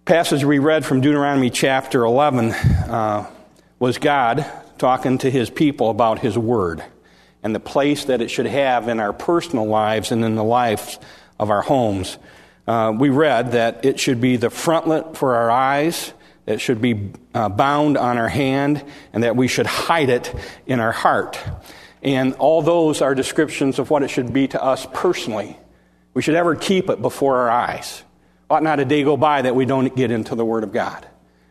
passage we read from Deuteronomy chapter 11 was God talking to his people about his word and the place that it should have in our personal lives and in the lives of our homes. We read that it should be the frontlet for our eyes, it should be bound on our hand, and that we should hide it in our heart. And all those are descriptions of what it should be to us personally. We should ever keep it before our eyes. Ought not a day go by that we don't get into the Word of God.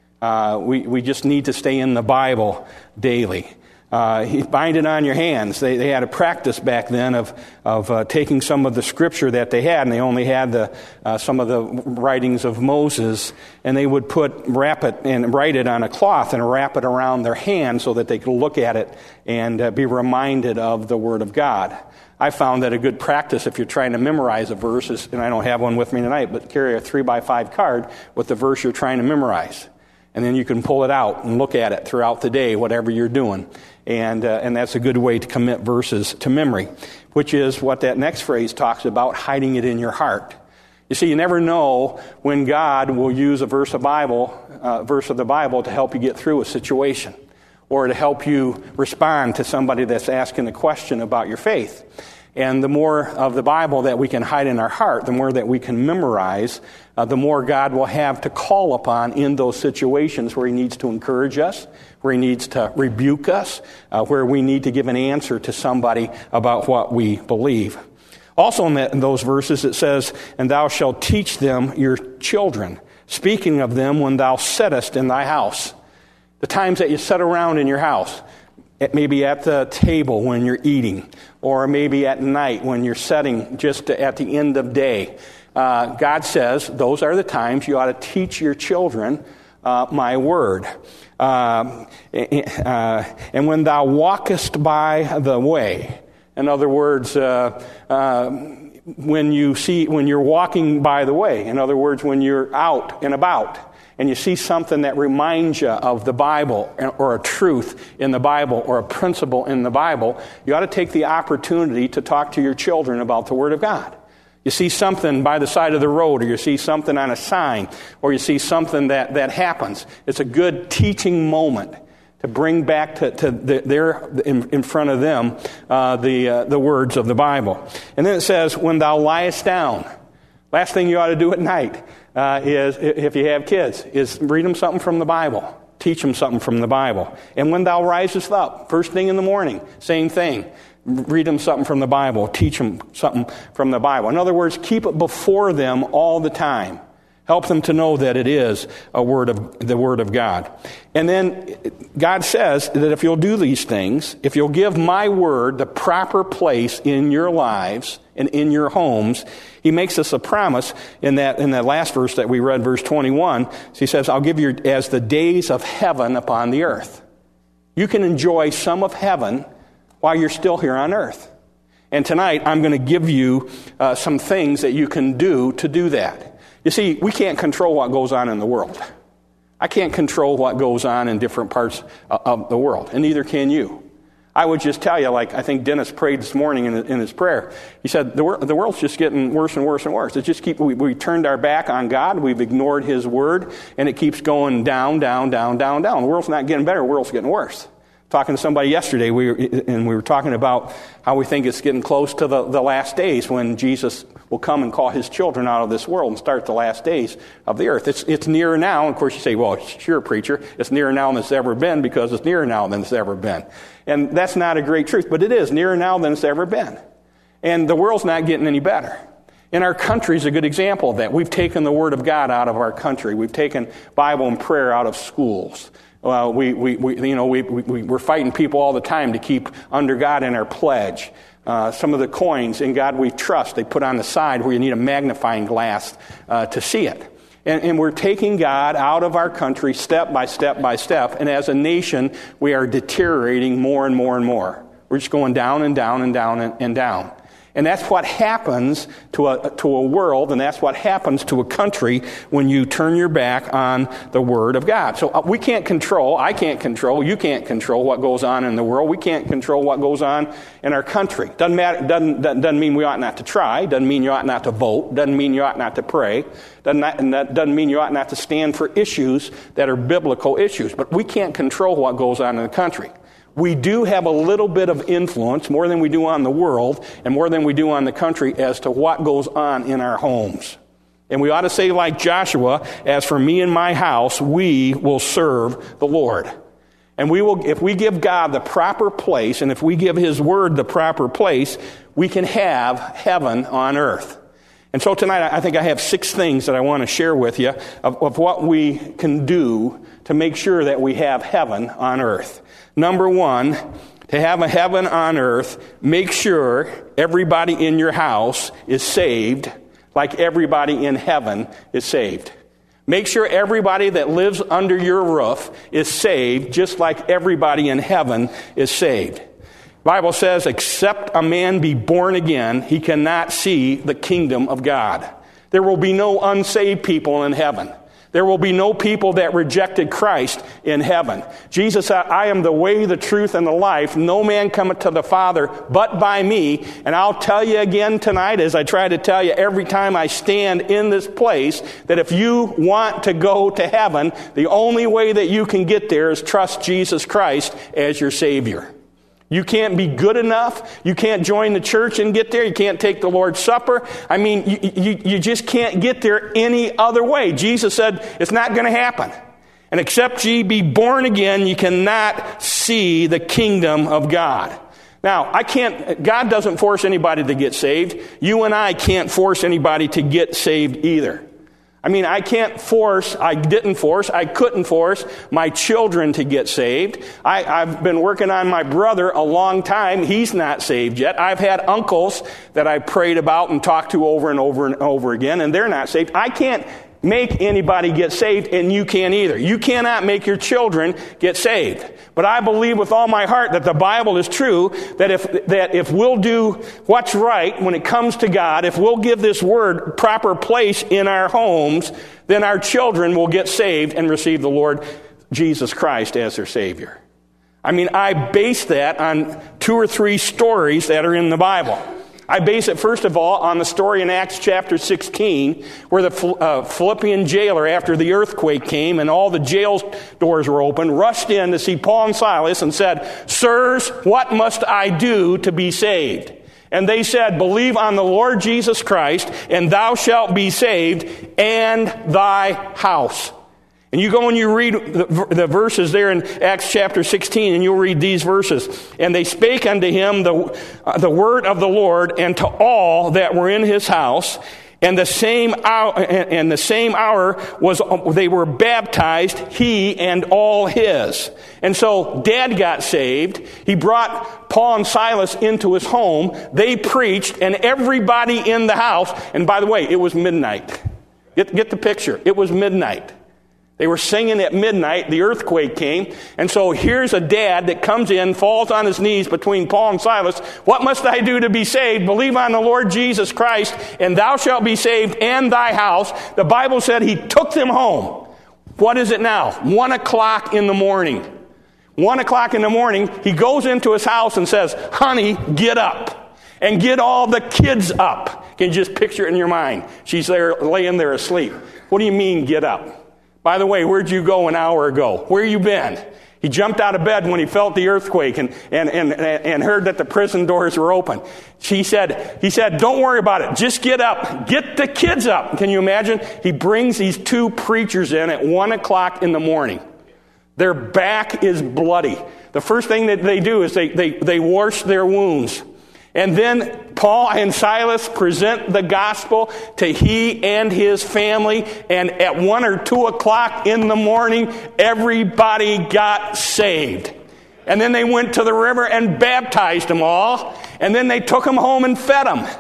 We just need to stay in the Bible daily. Bind it on your hands. They had a practice back then of taking some of the scripture that they had, and they only had some of the writings of Moses, and they would wrap it and write it on a cloth and wrap it around their hand so that they could look at it and be reminded of the Word of God. I found that a good practice if you're trying to memorize a verse is, and I don't have one with me tonight, but carry a 3x5 card with the verse you're trying to memorize. And then you can pull it out and look at it throughout the day, whatever you're doing. And that's a good way to commit verses to memory, which is what that next phrase talks about, hiding it in your heart. You see, you never know when God will use a verse of the Bible to help you get through a situation or to help you respond to somebody that's asking a question about your faith. And the more of the Bible that we can hide in our heart, the more that we can memorize, the more God will have to call upon in those situations where he needs to encourage us, where he needs to rebuke us, where we need to give an answer to somebody about what we believe. Also in those verses it says, "And thou shalt teach them your children, speaking of them when thou sittest in thy house." The times that you sit around in your house, maybe at the table when you're eating, or maybe at night when you're sitting just at the end of day. God says those are the times you ought to teach your children my word. And when thou walkest by the way, in other words, when you're walking by the way, in other words, when you're out and about, and you see something that reminds you of the Bible or a truth in the Bible or a principle in the Bible, you ought to take the opportunity to talk to your children about the Word of God. You see something by the side of the road, or you see something on a sign, or you see something that happens. It's a good teaching moment to bring back in front of them the words of the Bible. And then it says, "When thou liest down." Last thing you ought to do at night is, if you have kids, is read them something from the Bible. Teach them something from the Bible. And when thou risest up, first thing in the morning, same thing. Read them something from the Bible. Teach them something from the Bible. In other words, keep it before them all the time. Help them to know that it is the Word of God. And then God says that if you'll do these things, if you'll give my word the proper place in your lives and in your homes, he makes us a promise in that last verse that we read, verse 21. He says, "I'll give you as the days of heaven upon the earth." You can enjoy some of heaven while you're still here on earth. And tonight I'm going to give you some things that you can do to do that. You see, we can't control what goes on in the world. I can't control what goes on in different parts of the world, and neither can you. I would just tell you, like I think Dennis prayed this morning in his prayer. He said, the world's just getting worse and worse and worse. It just we turned our back on God, we've ignored his word, and it keeps going down, down, down, down, down. The world's not getting better, the world's getting worse. Talking to somebody yesterday, we were talking about how we think it's getting close to the last days when Jesus will come and call his children out of this world and start the last days of the earth. It's nearer now. And of course you say, well, sure, preacher, it's nearer now than it's ever been because it's nearer now than it's ever been. And that's not a great truth, but it is nearer now than it's ever been. And the world's not getting any better. And our country is a good example of that. We've taken the Word of God out of our country. We've taken Bible and prayer out of schools. We're fighting people all the time to keep under God in our pledge. Some of the coins in God we trust, they put on the side where you need a magnifying glass to see it. And we're taking God out of our country step by step by step. And as a nation, we are deteriorating more and more and more. We're just going down and down and down and down. And that's what happens to a world, and that's what happens to a country when you turn your back on the Word of God. So we can't control, I can't control, you can't control what goes on in the world. We can't control what goes on in our country. Doesn't mean we ought not to try. Doesn't mean you ought not to vote. Doesn't mean you ought not to pray. Doesn't mean you ought not to stand for issues that are biblical issues. But we can't control what goes on in the country. We do have a little bit of influence, more than we do on the world and more than we do on the country, as to what goes on in our homes. And we ought to say like Joshua, as for me and my house, we will serve the Lord. And we will, if we give God the proper place, and if we give His Word the proper place, we can have heaven on earth. And so tonight, I think I have 6 things that I want to share with you of what we can do to make sure that we have heaven on earth. Number 1, to have a heaven on earth, make sure everybody in your house is saved like everybody in heaven is saved. Make sure everybody that lives under your roof is saved just like everybody in heaven is saved. The Bible says, except a man be born again, he cannot see the kingdom of God. There will be no unsaved people in heaven. There will be no people that rejected Christ in heaven. Jesus said, I am the way, the truth, and the life. No man cometh to the Father but by me. And I'll tell you again tonight, as I try to tell you every time I stand in this place, that if you want to go to heaven, the only way that you can get there is trust Jesus Christ as your Savior. You can't be good enough. You can't join the church and get there. You can't take the Lord's Supper. I mean, you just can't get there any other way. Jesus said it's not going to happen. And except ye be born again, you cannot see the kingdom of God. Now, God doesn't force anybody to get saved. You and I can't force anybody to get saved either. I mean, I couldn't force my children to get saved. I've been working on my brother a long time. He's not saved yet. I've had uncles that I prayed about and talked to over and over and over again, and they're not saved. I can't make anybody get saved, and you can't either. You cannot make your children get saved. But I believe with all my heart that the Bible is true, that if we'll do what's right when it comes to God, if we'll give this Word proper place in our homes, then our children will get saved and receive the Lord Jesus Christ as their Savior. I mean, I base that on 2 or 3 stories that are in the Bible. I base it, first of all, on the story in Acts chapter 16, where the Philippian jailer, after the earthquake came and all the jail doors were open, rushed in to see Paul and Silas and said, Sirs, what must I do to be saved? And they said, Believe on the Lord Jesus Christ, and thou shalt be saved, and thy house. And you go and you read the verses there in Acts chapter 16, and you'll read these verses. And they spake unto him the word of the Lord, and to all that were in his house. And the same hour was they were baptized, he and all his. And so Dad got saved. He brought Paul and Silas into his home. They preached, and everybody in the house. And by the way, it was midnight. Get the picture. It was midnight. They were singing at midnight. The earthquake came. And so here's a dad that comes in, falls on his knees between Paul and Silas. What must I do to be saved? Believe on the Lord Jesus Christ, and thou shalt be saved, and thy house. The Bible said he took them home. What is it now? 1 o'clock in the morning. 1 o'clock in the morning, he goes into his house and says, Honey, get up. And get all the kids up. Can you just picture it in your mind? She's there, laying there asleep. What do you mean, get up? By the way, where'd you go an hour ago? Where you been? He jumped out of bed when he felt the earthquake and heard that the prison doors were open. He said, don't worry about it. Just get up. Get the kids up. Can you imagine? He brings these 2 preachers in at 1 o'clock in the morning. Their back is bloody. The first thing that they do is they wash their wounds. And then Paul and Silas present the gospel to he and his family. And at 1 or 2 o'clock in the morning, everybody got saved. And then they went to the river and baptized them all. And then they took them home and fed them.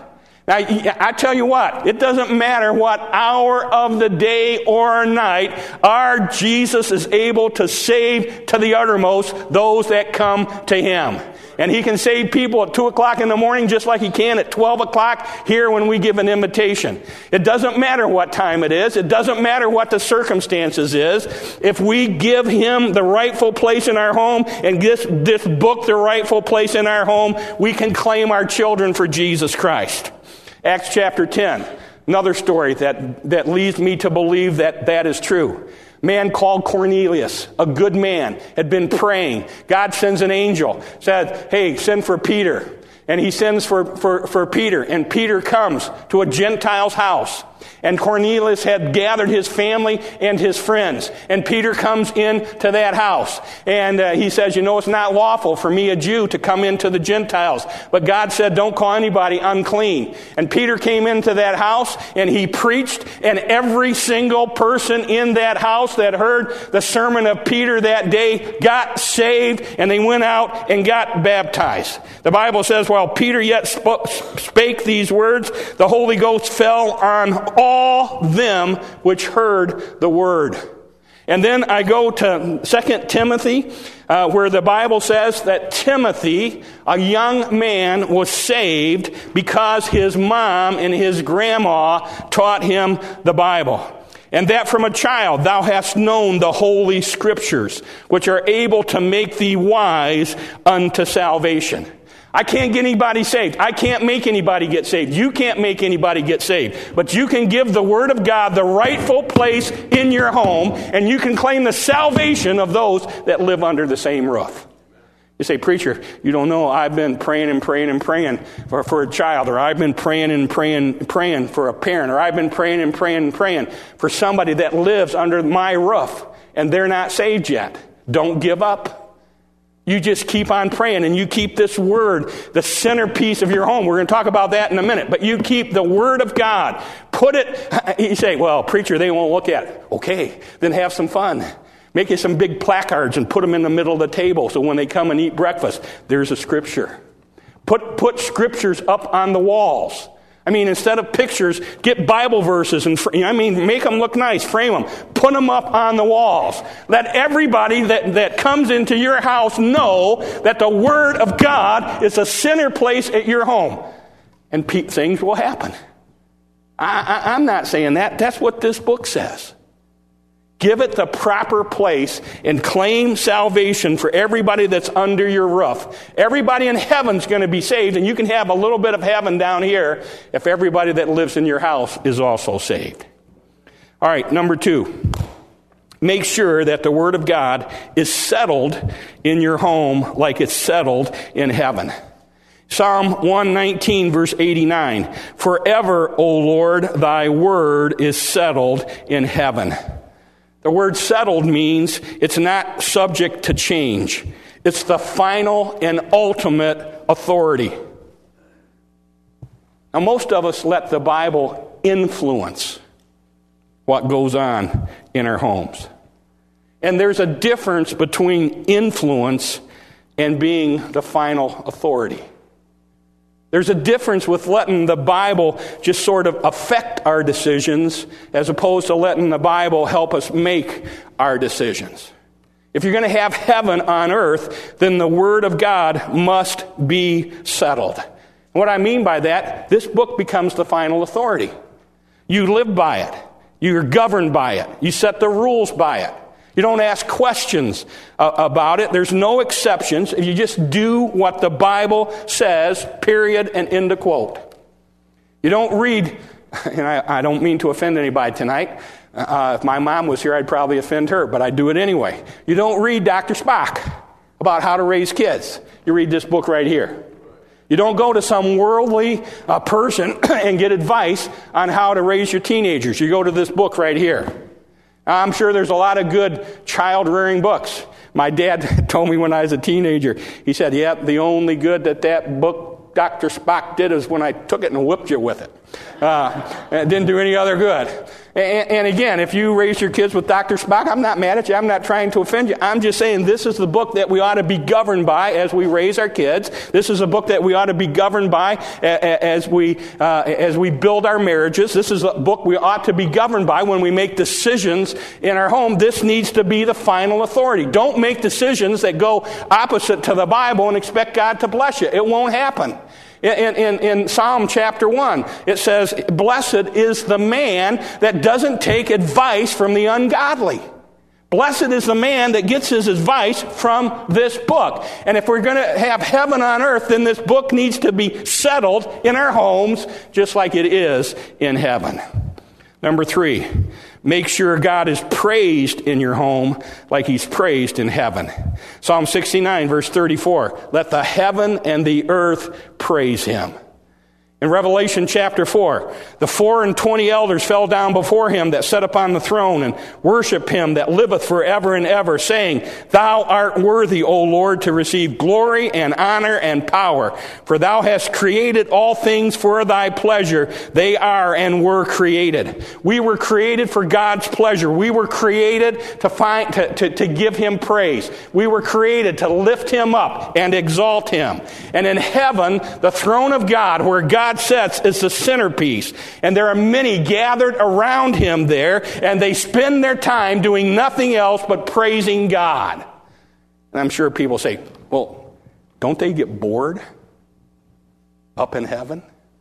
Now, I tell you what, it doesn't matter what hour of the day or night, our Jesus is able to save to the uttermost those that come to Him. And He can save people at 2 o'clock in the morning just like He can at 12 o'clock here when we give an invitation. It doesn't matter what time it is. It doesn't matter what the circumstances is. If we give Him the rightful place in our home and this book the rightful place in our home, we can claim our children for Jesus Christ. Acts chapter 10, another story that leads me to believe that is true. Man called Cornelius, a good man, had been praying. God sends an angel, said, hey, send for Peter. And he sends for Peter. And Peter comes to a Gentile's house. And Cornelius had gathered his family and his friends. And Peter comes into that house. And he says, it's not lawful for me, a Jew, to come into the Gentiles. But God said, don't call anybody unclean. And Peter came into that house and he preached. And every single person in that house that heard the sermon of Peter that day got saved. And they went out and got baptized. The Bible says, while Peter yet spake these words, the Holy Ghost fell on all them which heard the word. And then I go to 2 Timothy, where the Bible says that Timothy, a young man, was saved because his mom and his grandma taught him the Bible. And that from a child thou hast known the holy scriptures, which are able to make thee wise unto salvation. I can't get anybody saved. I can't make anybody get saved. You can't make anybody get saved. But you can give the Word of God the rightful place in your home, and you can claim the salvation of those that live under the same roof. You say, preacher, you don't know, I've been praying and praying and praying for a child, or I've been praying and praying for a parent, or I've been praying and praying and praying for somebody that lives under my roof, and they're not saved yet. Don't give up. You just keep on praying, and you keep this Word, the centerpiece of your home. We're going to talk about that in a minute. But you keep the Word of God. Put it, you say, well, preacher, they won't look at it. Okay, then have some fun. Make you some big placards and put them in the middle of the table so when they come and eat breakfast, there's a scripture. Put scriptures up on the walls. Instead of pictures, get Bible verses and make them look nice, frame them, put them up on the walls. Let everybody that comes into your house know that the Word of God is a center place at your home. And things will happen. I'm not saying that. That's what this book says. Give it the proper place and claim salvation for everybody that's under your roof. Everybody in heaven's going to be saved, and you can have a little bit of heaven down here if everybody that lives in your house is also saved. All right, number 2. Make sure that the Word of God is settled in your home like it's settled in heaven. Psalm 119, verse 89. Forever, O Lord, thy word is settled in heaven. The word settled means it's not subject to change. It's the final and ultimate authority. Now, most of us let the Bible influence what goes on in our homes. And there's a difference between influence and being the final authority. There's a difference with letting the Bible just sort of affect our decisions as opposed to letting the Bible help us make our decisions. If you're going to have heaven on earth, then the Word of God must be settled. What I mean by that, this book becomes the final authority. You live by it. You're governed by it. You set the rules by it. You don't ask questions about it. There's no exceptions. You just do what the Bible says, period, and end of quote. You don't read, and I don't mean to offend anybody tonight. If my mom was here, I'd probably offend her, but I do it anyway. You don't read Dr. Spock about how to raise kids. You read this book right here. You don't go to some worldly person and get advice on how to raise your teenagers. You go to this book right here. I'm sure there's a lot of good child-rearing books. My dad told me when I was a teenager, he said, yep, the only good that book Dr. Spock did is when I took it and whipped you with it. It didn't do any other good. And again, if you raise your kids with Dr. Spock, I'm not mad at you. I'm not trying to offend you. I'm just saying this is the book that we ought to be governed by as we raise our kids. This is a book that we ought to be governed by as we build our marriages. This is a book we ought to be governed by when we make decisions in our home. This needs to be the final authority. Don't make decisions that go opposite to the Bible and expect God to bless you. It won't happen. In Psalm chapter 1, it says, "Blessed is the man that doesn't take advice from the ungodly." Blessed is the man that gets his advice from this book. And if we're going to have heaven on earth, then this book needs to be settled in our homes just like it is in heaven. Number 3, make sure God is praised in your home like he's praised in heaven. Psalm 69, verse 34, "Let the heaven and the earth praise him." In Revelation chapter 4, the 24 elders fell down before him that sat upon the throne and worship him that liveth forever and ever, saying, "Thou art worthy, O Lord, to receive glory and honor and power. For thou hast created all things for thy pleasure. They are and were created." We were created for God's pleasure. We were created to give him praise. We were created to lift him up and exalt him. And in heaven, the throne of God, where God sits, is the centerpiece. And there are many gathered around him there, and they spend their time doing nothing else but praising God. And I'm sure people say, well, don't they get bored up in heaven?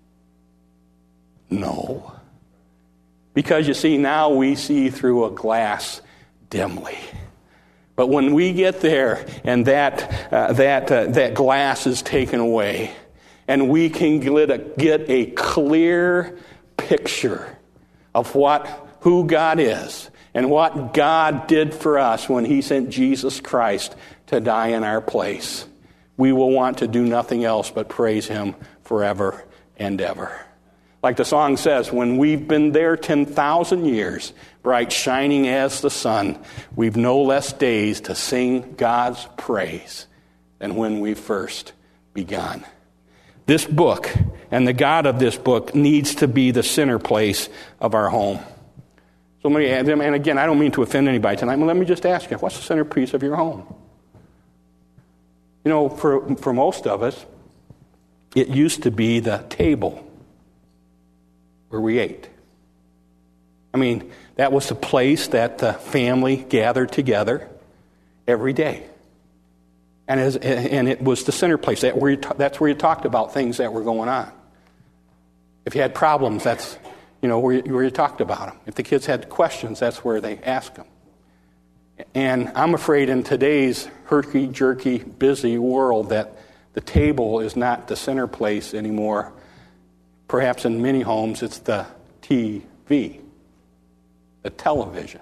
No. Because you see, now we see through a glass dimly. But when we get there and that glass is taken away, and we can get a clear picture of who God is and what God did for us when he sent Jesus Christ to die in our place, we will want to do nothing else but praise him forever and ever. Like the song says, when we've been there 10,000 years, bright shining as the sun, we've no less days to sing God's praise than when we first begun. This book and the God of this book needs to be the center place of our home. So many, and again, I don't mean to offend anybody tonight, but let me just ask you, what's the centerpiece of your home? You know, for most of us, it used to be the table where we ate. I mean, that was the place that the family gathered together every day. And it was the center place. That's where you talked about things that were going on. If you had problems, that's where you talked about them. If the kids had questions, that's where they asked them. And I'm afraid in today's herky-jerky, busy world that the table is not the center place anymore. Perhaps in many homes, it's the TV, the television.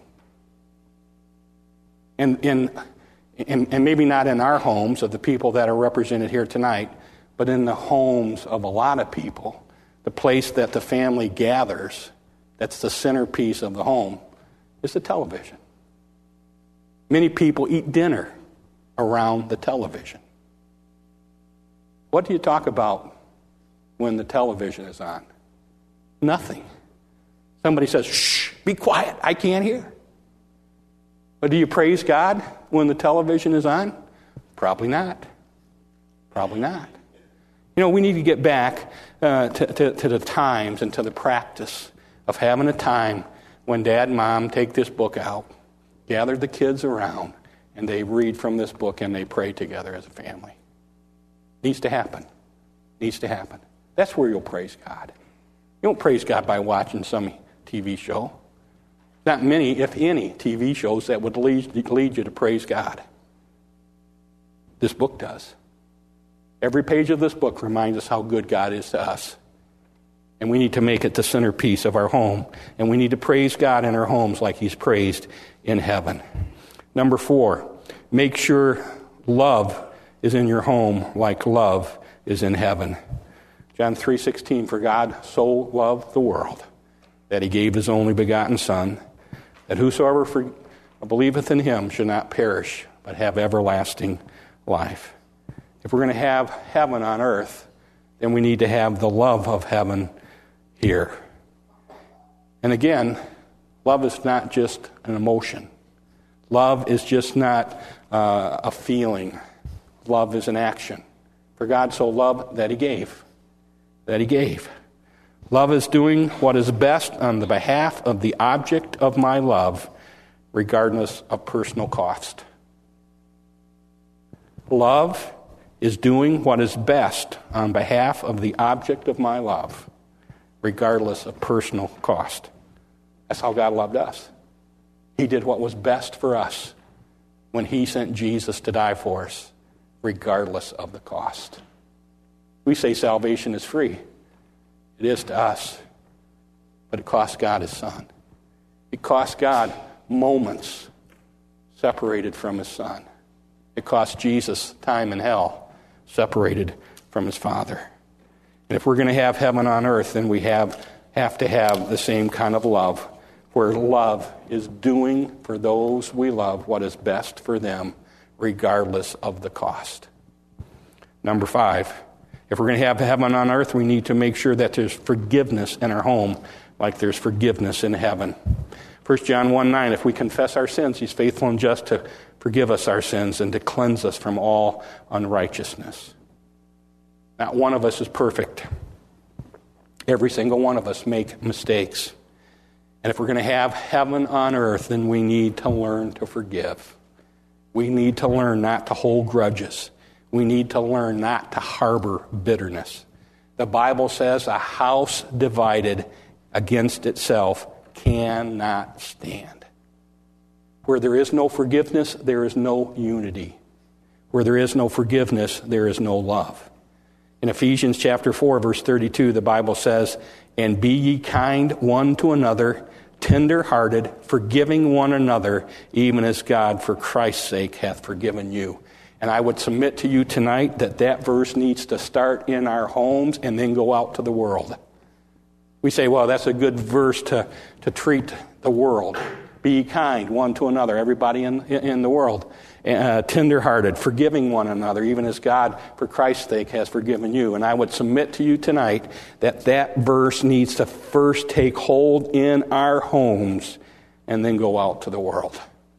And maybe not in our homes of the people that are represented here tonight, but in the homes of a lot of people, the place that the family gathers, that's the centerpiece of the home, is the television. Many people eat dinner around the television. What do you talk about when the television is on? Nothing. Somebody says, "Shh, be quiet, I can't hear." But do you praise God when the television is on? Probably not. Probably not. We need to get back to the times and to the practice of having a time when Dad and Mom take this book out, gather the kids around, and they read from this book and they pray together as a family. Needs to happen. Needs to happen. That's where you'll praise God. You don't praise God by watching some TV show. Not many, if any, TV shows that would lead you to praise God. This book does. Every page of this book reminds us how good God is to us. And we need to make it the centerpiece of our home. And we need to praise God in our homes like he's praised in heaven. Number 4, make sure love is in your home like love is in heaven. John 3:16, "For God so loved the world that he gave his only begotten Son, that whosoever believeth in him should not perish, but have everlasting life." If we're going to have heaven on earth, then we need to have the love of heaven here. And again, Love is not just an emotion. Love is just not a feeling. Love is an action. For God so loved that he gave. That he gave. Love is doing what is best on the behalf of the object of my love, regardless of personal cost. Love is doing what is best on behalf of the object of my love, regardless of personal cost. That's how God loved us. He did what was best for us when he sent Jesus to die for us, regardless of the cost. We say salvation is free. It is to us, but it cost God his son. It cost God moments separated from his son. It cost Jesus time in hell separated from his Father. And if we're going to have heaven on earth, then we have to have the same kind of love, where love is doing for those we love what is best for them, regardless of the cost. Number 5, if we're going to have heaven on earth, we need to make sure that there's forgiveness in our home like there's forgiveness in heaven. 1 John 1:9, if we confess our sins, he's faithful and just to forgive us our sins and to cleanse us from all unrighteousness. Not one of us is perfect. Every single one of us make mistakes. And if we're going to have heaven on earth, then we need to learn to forgive. We need to learn not to hold grudges. We need to learn not to harbor bitterness. The Bible says a house divided against itself cannot stand. Where there is no forgiveness, there is no unity. Where there is no forgiveness, there is no love. In Ephesians chapter 4, verse 32, the Bible says, "And be ye kind one to another, tender-hearted, forgiving one another, even as God for Christ's sake hath forgiven you." And I would submit to you tonight that verse needs to start in our homes and then go out to the world. We say, well, that's a good verse to treat the world. Be kind one to another, everybody in the world. Tender-hearted, forgiving one another, even as God, for Christ's sake, has forgiven you. And I would submit to you tonight that verse needs to first take hold in our homes and then go out to the world.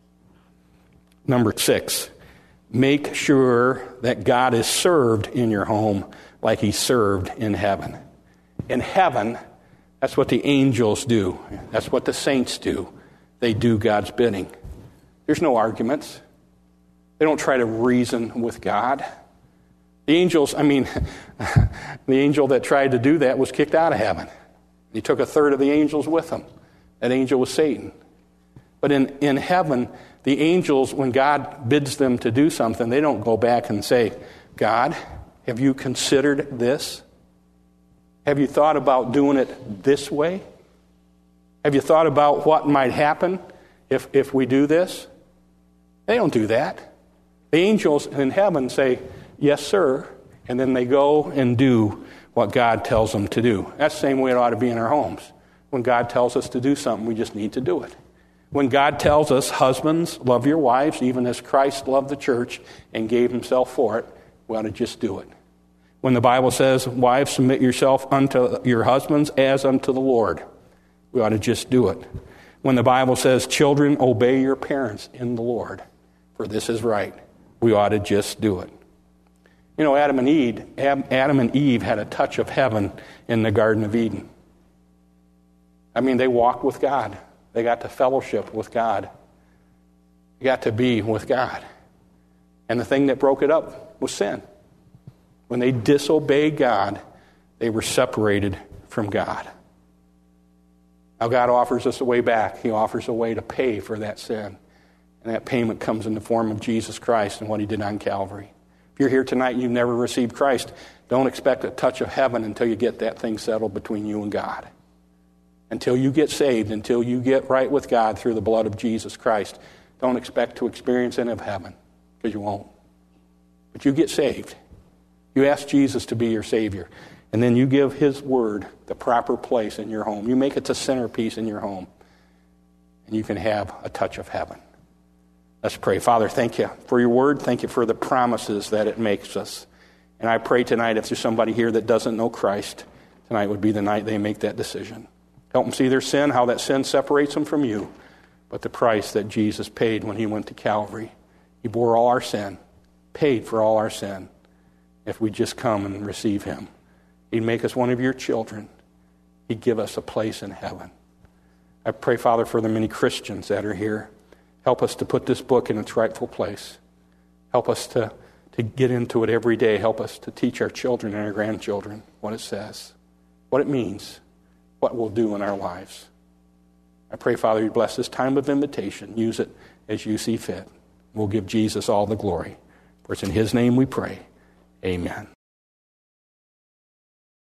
Number 6, make sure that God is served in your home like he's served in heaven. In heaven, that's what the angels do. That's what the saints do. They do God's bidding. There's no arguments. They don't try to reason with God. The angels, the angel that tried to do that was kicked out of heaven. He took a third of the angels with him. That angel was Satan. But in heaven, the angels, when God bids them to do something, they don't go back and say, God, have you considered this? Have you thought about doing it this way? Have you thought about what might happen if we do this? They don't do that. The angels in heaven say, yes, sir, and then they go and do what God tells them to do. That's the same way it ought to be in our homes. When God tells us to do something, we just need to do it. When God tells us, husbands, love your wives, even as Christ loved the church and gave himself for it, we ought to just do it. When the Bible says, wives, submit yourself unto your husbands as unto the Lord, we ought to just do it. When the Bible says, children, obey your parents in the Lord, for this is right, we ought to just do it. You know, Adam and Eve had a touch of heaven in the Garden of Eden. They walked with God. They got to fellowship with God. They got to be with God. And the thing that broke it up was sin. When they disobeyed God, they were separated from God. Now God offers us a way back. He offers a way to pay for that sin. And that payment comes in the form of Jesus Christ and what he did on Calvary. If you're here tonight and you've never received Christ, don't expect a touch of heaven until you get that thing settled between you and God. Until you get saved, until you get right with God through the blood of Jesus Christ, don't expect to experience any of heaven, because you won't. But you get saved. You ask Jesus to be your Savior, and then you give his word the proper place in your home. You make it the centerpiece in your home, and you can have a touch of heaven. Let's pray. Father, thank you for your word. Thank you for the promises that it makes us. And I pray tonight, if there's somebody here that doesn't know Christ, tonight would be the night they make that decision. Help them see their sin, how that sin separates them from you. But the price that Jesus paid when he went to Calvary. He bore all our sin, paid for all our sin. If we just come and receive him, he'd make us one of your children. He'd give us a place in heaven. I pray, Father, for the many Christians that are here. Help us to put this book in its rightful place. Help us to get into it every day. Help us to teach our children and our grandchildren what it says, what it means, what we'll do in our lives. I pray, Father, you bless this time of invitation. Use it as you see fit. We'll give Jesus all the glory. For it's in his name we pray. Amen.